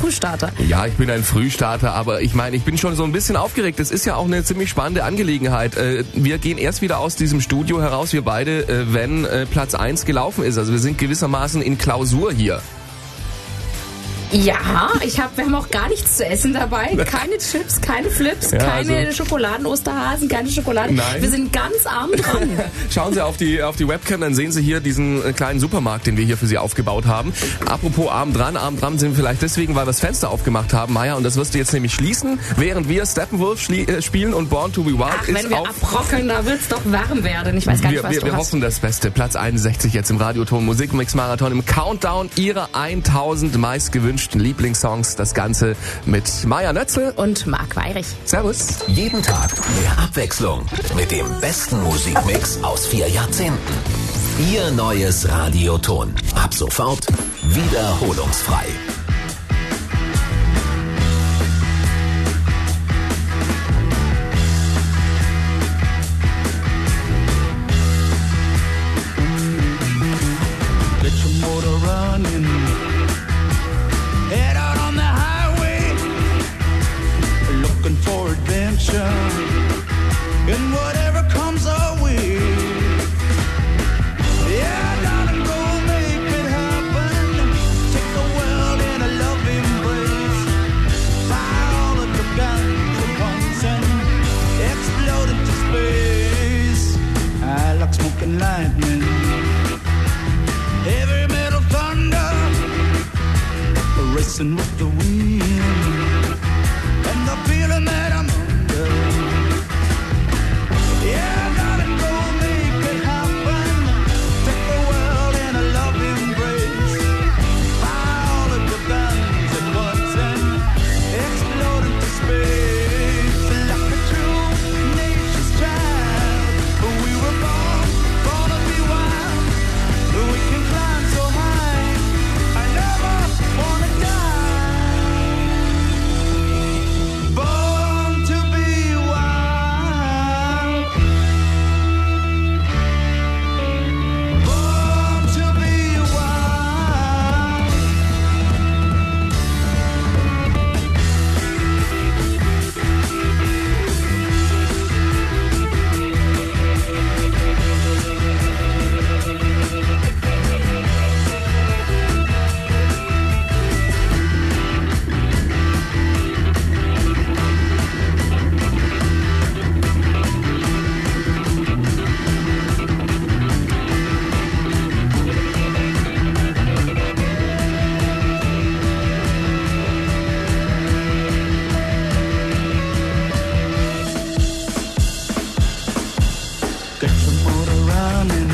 Frühstarter. Ja, ich bin ein Frühstarter, aber ich meine, ich bin schon so ein bisschen aufgeregt. Das ist ja auch eine ziemlich spannende Angelegenheit. Wir gehen erst wieder aus diesem Studio heraus, wir beide, wenn Platz 1 gelaufen ist. Also wir sind gewissermaßen in Klausur hier. Ja, wir haben auch gar nichts zu essen dabei. Keine Chips, keine Flips, ja, keine Schokoladen-Osterhasen, keine Schokolade. Nein. Wir sind ganz arm dran. Schauen Sie auf die Webcam, dann sehen Sie hier diesen kleinen Supermarkt, den wir hier für Sie aufgebaut haben. Apropos arm dran sind wir vielleicht deswegen, weil wir das Fenster aufgemacht haben, Maja, und das wirst du jetzt nämlich schließen, während wir Steppenwolf spielen und Born to be Wild Ach, wenn wir abrockeln, da wird's doch warm werden. Ich weiß gar nicht, was du hast. Wir hoffen das Beste. Platz 61 jetzt im Radioton Musikmix-Marathon im Countdown Ihrer 1000 meistgewünschten Lieblingssongs. Das Ganze mit Maja Nötzl und Marc Weirich. Servus. Jeden Tag mehr Abwechslung mit dem besten Musikmix aus 4 Jahrzehnten. Ihr neues Radioton. Ab sofort wiederholungsfrei. And whatever comes our way, yeah, darling, go make it happen. Take the world in a loving embrace. Fire all of your guns at once and explode into space. I like smoking lightning, heavy metal thunder, racing with the wind, and the feeling that I'm under. Yeah, darling, go make it happen. Take the world in a loving embrace. Fire all of your guns at once and explode into space. Like a true nature's child, we were born to be wild. We can climb so high, I never wanna die. Born to be wild. Get your motor running,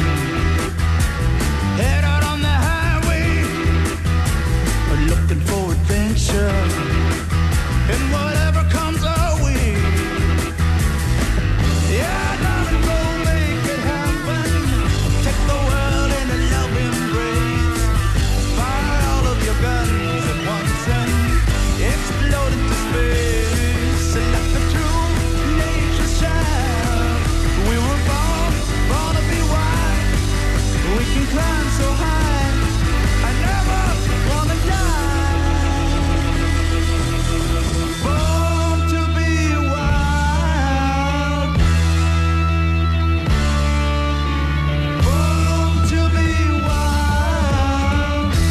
head out on the highway, looking for adventure, and whatever comes our way. Yeah, darling, go make it happen. Take the world in a loving embrace. Fire all of your guns at once and explode into space. Like a true nature's child, we were born to be wild. We can climb so high, I never wanna die. Born to be wild. Born to be wild.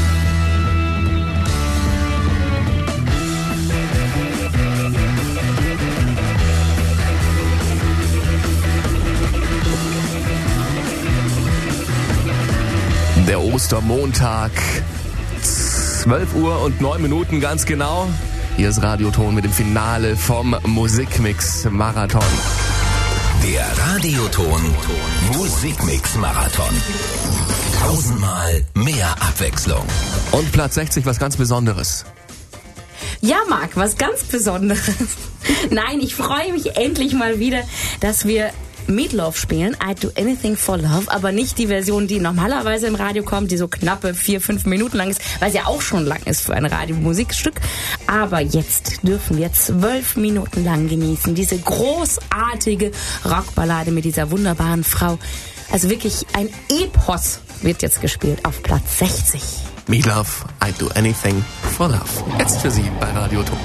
Der Ostermontag, 12 Uhr und 9 Minuten ganz genau. Hier ist Radioton mit dem Finale vom Musikmix-Marathon. Der Radioton Musikmix-Marathon. 1000-mal mehr Abwechslung. Und Platz 60, was ganz Besonderes. Ja, Marc, was ganz Besonderes. Nein, ich freue mich endlich mal wieder, dass wir Meatloaf spielen, I'd Do Anything for Love, aber nicht die Version, die normalerweise im Radio kommt, die so knappe 4-5 Minuten lang ist, weil es ja auch schon lang ist für ein Radiomusikstück. Aber jetzt dürfen wir 12 Minuten lang genießen, diese großartige Rockballade mit dieser wunderbaren Frau. Also wirklich ein Epos wird jetzt gespielt auf Platz 60. Meatloaf, I'd do anything for love. Jetzt für Sie bei Radio Ton.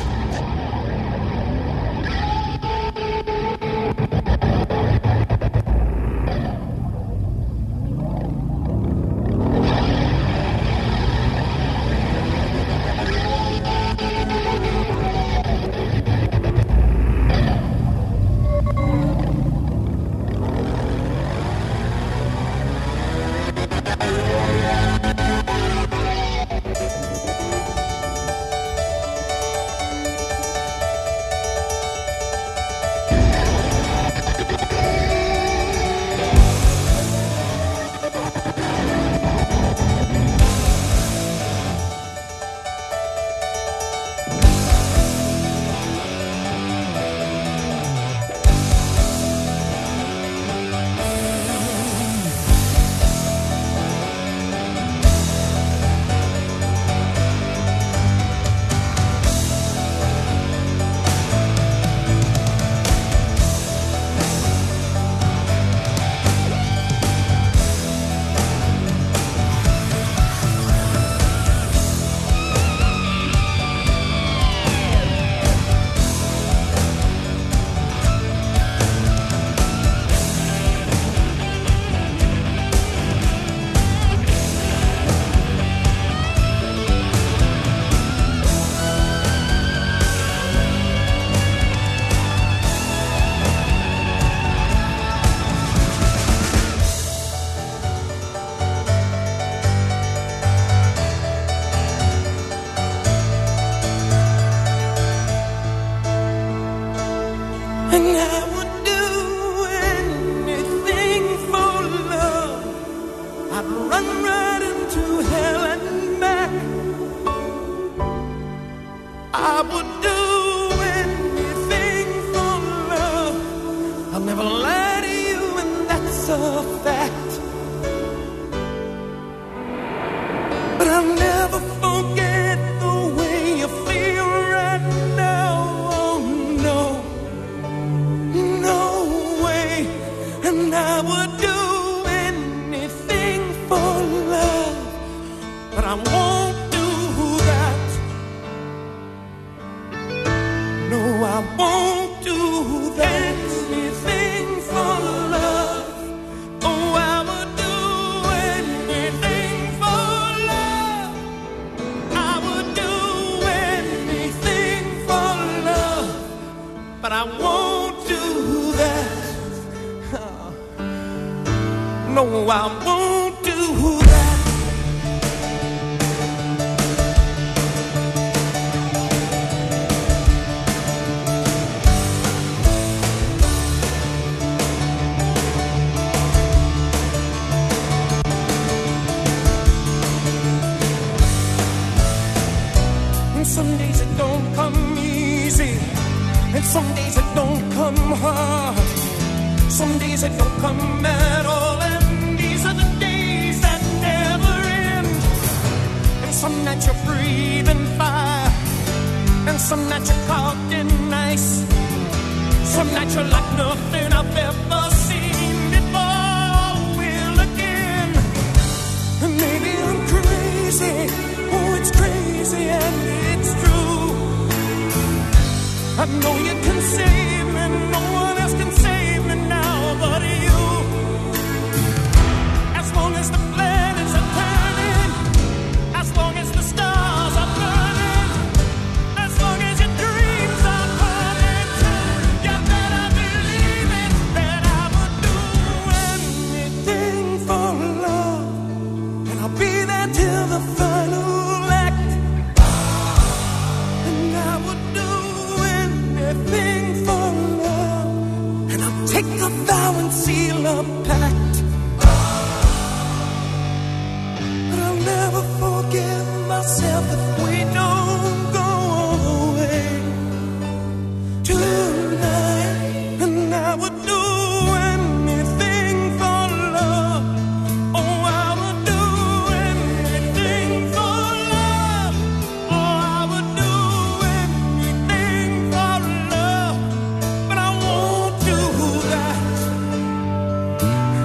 Some days it don't come easy, and some days it don't come hard. Some days it don't come at all, and these are the days that never end. And some nights you're breathing fire, and some nights you're caught in ice. Some nights you're like nothing I've ever seen before. Will again, and maybe I'm crazy. Oh, it's crazy and it's true. I know you can save me, no one else can save me now but you. As long as the planets are turning, as long as the stars are burning, as long as your dreams are coming true, you better believe it, that I would do anything for love. And I'll be there till the final. Anything for love, and I'll take a vow and seal a pact. But I'll never forgive myself if we don't go away tonight. And I would do anything for love. Oh, I would do anything for love. Oh, I would do anything for love. But I won't do that.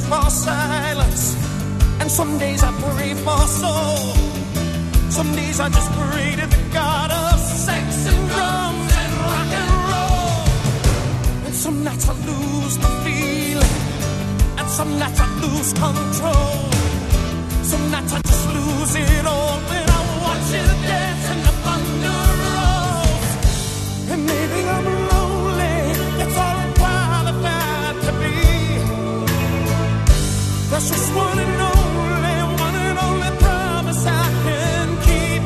for silence. And some days I pray for soul. Some days I just pray to the God of sex and drums and rock and roll. And some nights I lose the feeling. And some nights I lose control. Some nights I just lose it all when I watch you dance and the thunder rolls. And maybe I'm lonely, that's all I'm qualified to be. That's just one and only promise I can keep.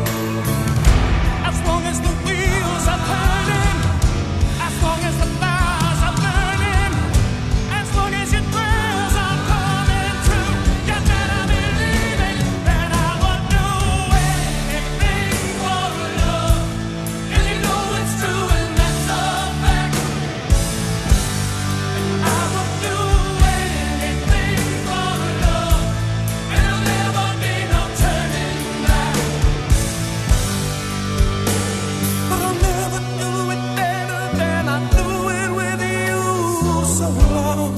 As long as the wheels are turning, as long as the fires are burning, as long as your prayers are coming true, you better believe it, that I would do anything for love. And you know it's true and that's a fact. I would do anything for love, and there'll never be no turning back. But I'll never do it better than I do it with you. So long,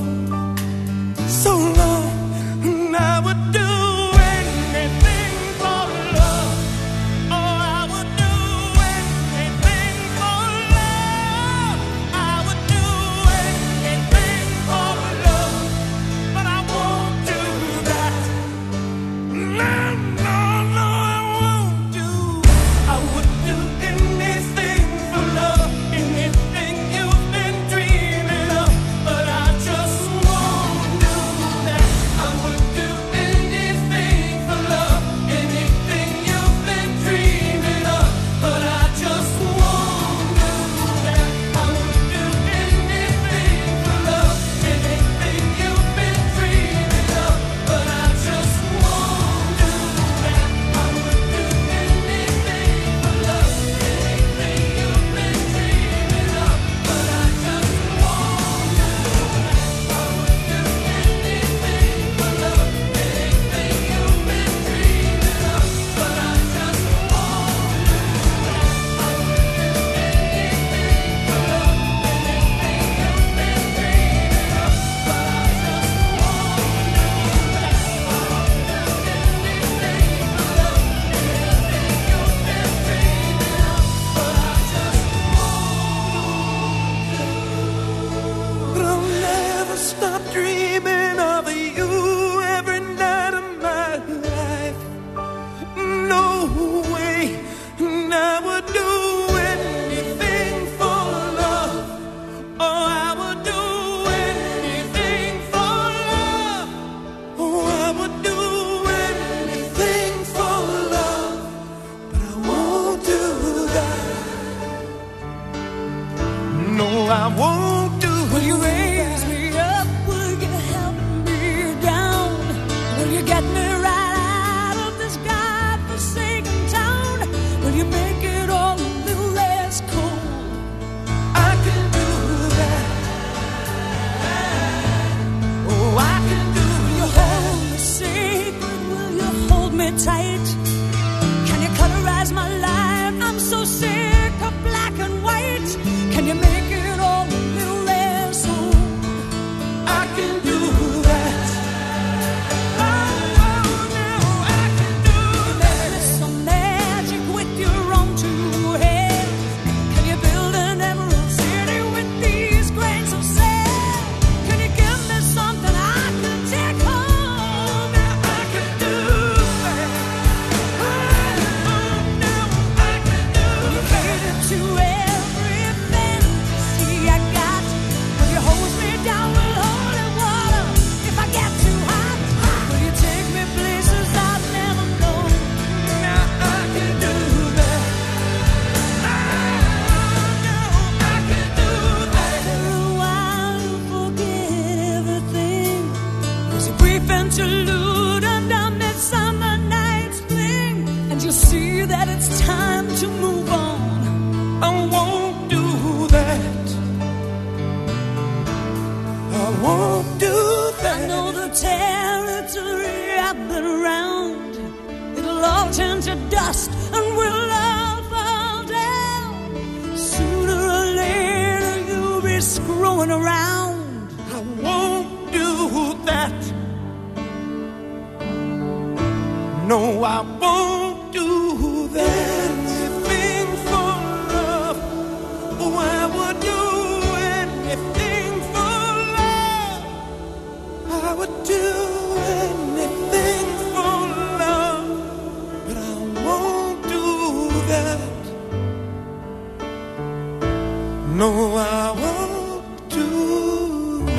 and I would do anything for love. Oh, I would do anything for love. I would do anything for love, but I won't do that. No, I won't do. I would do anything for love, anything you've been dreaming of, but I just won't do that. I would do anything for love, anything you've been dreaming of, but I just won't do that. I would do anything for love, anything you've been dreaming of, but I just won't do that. I would do anything for love, anything you've been dreaming of, but I just won't do that. I would do anything for love, anything you've been dreaming of, but I just won't do that. I would do anything for love, anything you've been dreaming of, but I just won't do that. I would do anything for love, anything you've been dreaming of, but I just won't. But I'll never stop dreaming of you every night of my life. No way, and I would do anything for love. Oh, I would do anything for love. Oh, I would do anything for love, but I won't do that. No, I won't do. Will you raise me up? Will you help me down? Will you get me right out of this godforsaken town? Will you make it all a little less cold? I can do that. Oh, I can do that. Will you hold me sacred? Will you hold me tight? Can you colorize my life? I'm so sick of black and white. Can you make it all a little less old? I can do that. Oh, no, I can do that. There's some magic with your own two hands. Can you build an emerald city with these grains of sand? Can you give me something I can take home? Yeah, I can do that. Oh, no, I can do that. Will you cater to every fantasy I got? Will you hose me down with holy water if I get too hot? Will you take me places I've never known? Now I can do that. Oh, no, I can do that. After a while you forget everything. There's a brief interlude under Midsummer Night's Fling, and you see that it's time to move on. I won't do that. I won't do that. I know the territory I've been around. It'll all turn to dust and we'll all fall down. Sooner or later you'll be screwing around. I won't do that. No, I won't do that. Anything for love. Oh, I would do anything for love. I would do anything for love. But I won't do that. No, I won't do that.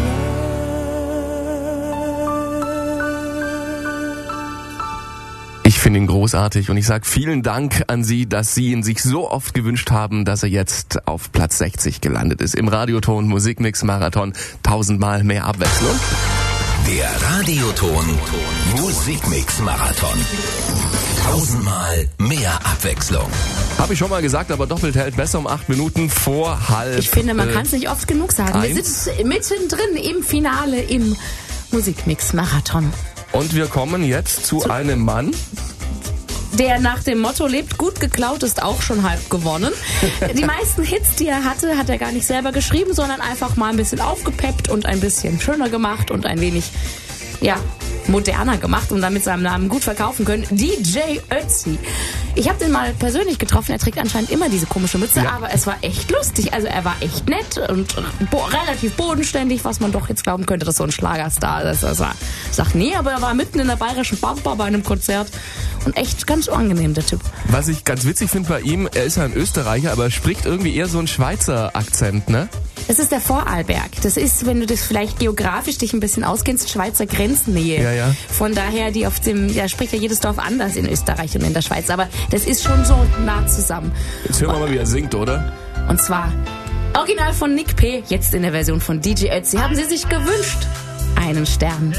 Ich finde ihn großartig und ich sage vielen Dank an Sie, dass Sie ihn sich so oft gewünscht haben, dass er jetzt auf Platz 60 gelandet ist. Im Radioton Musikmix Marathon 1000-mal mehr Abwechslung. Der Radioton Musikmix Marathon. 1000-mal mehr Abwechslung. Habe ich schon mal gesagt, aber doppelt hält besser um 8 Minuten vor halb. Ich finde, man kann es nicht oft genug sagen. Wir 1. sind mittendrin im Finale im Musikmix Marathon. Und wir kommen jetzt zu einem Mann, Der nach dem Motto lebt, gut geklaut ist auch schon halb gewonnen. Die meisten Hits, die er hatte, hat er gar nicht selber geschrieben, sondern einfach mal ein bisschen aufgepeppt und ein bisschen schöner gemacht und ein wenig, ja, moderner gemacht und damit seinen Namen gut verkaufen können. DJ Ötzi. Ich habe den mal persönlich getroffen. Er trägt anscheinend immer diese komische Mütze, Ja. aber es war echt lustig. Also er war echt nett und relativ bodenständig, was man doch jetzt glauben könnte, dass so ein Schlagerstar ist. Also er sagt, nee, aber er war mitten in der bayerischen Pampa bei einem Konzert und echt ganz angenehm, der Typ. was ich ganz witzig finde bei ihm, er ist ja ein Österreicher, aber er spricht irgendwie eher so einen Schweizer Akzent, ne? Das ist der Vorarlberg. Das ist, wenn du das vielleicht geografisch dich ein bisschen auskennst, Schweizer Grenznähe. Ja, ja. Von daher, ja, spricht ja jedes Dorf anders in Österreich und in der Schweiz. Aber das ist schon so nah zusammen. Jetzt hören wir mal, wie er singt, oder? Und zwar original von Nick P., jetzt in der Version von DJ Ötzi. Haben Sie sich gewünscht? Einen Stern.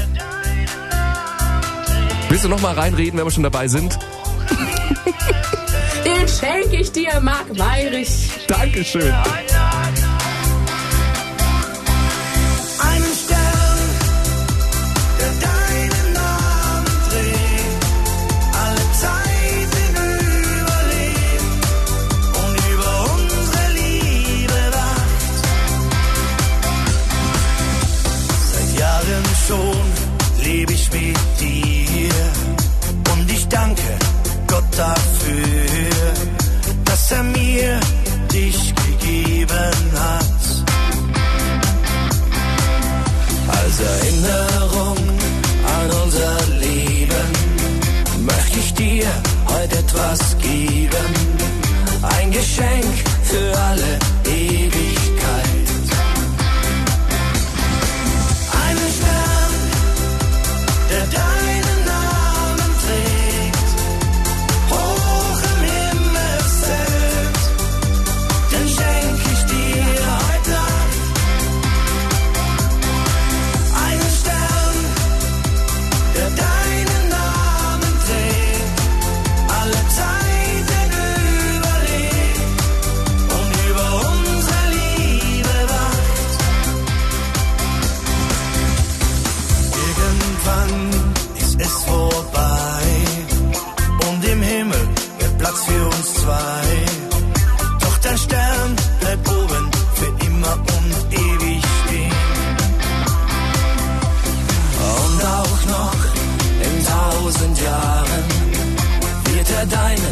Willst du noch mal reinreden, wenn wir schon dabei sind? Den schenke ich dir, Marc Weyrich. Dankeschön. Einen Stern, der deinen Namen trägt, alle Zeiten überlebt und über unsere Liebe wacht. Seit Jahren schon lebe ich mit dir und ich danke Gott dafür, dass er mir dich gegeben hat. Als Erinnerung an unser Leben möchte ich dir heute etwas geben. Ein Geschenk für alle Ewigkeit. Einen Stern, der deinen Namen trägt, hoch im Himmelszelt, den schenk ich dir heute Nacht. Einen Stern, der deinen Namen trägt, alle Zeiten überlebt und über unsere Liebe wacht. Irgendwann ist es vorbei und im Himmel wird Platz für uns zwei. Doch der Stern bleibt oben für immer und ewig stehen. Und auch noch in 1000 Jahren wird er deinen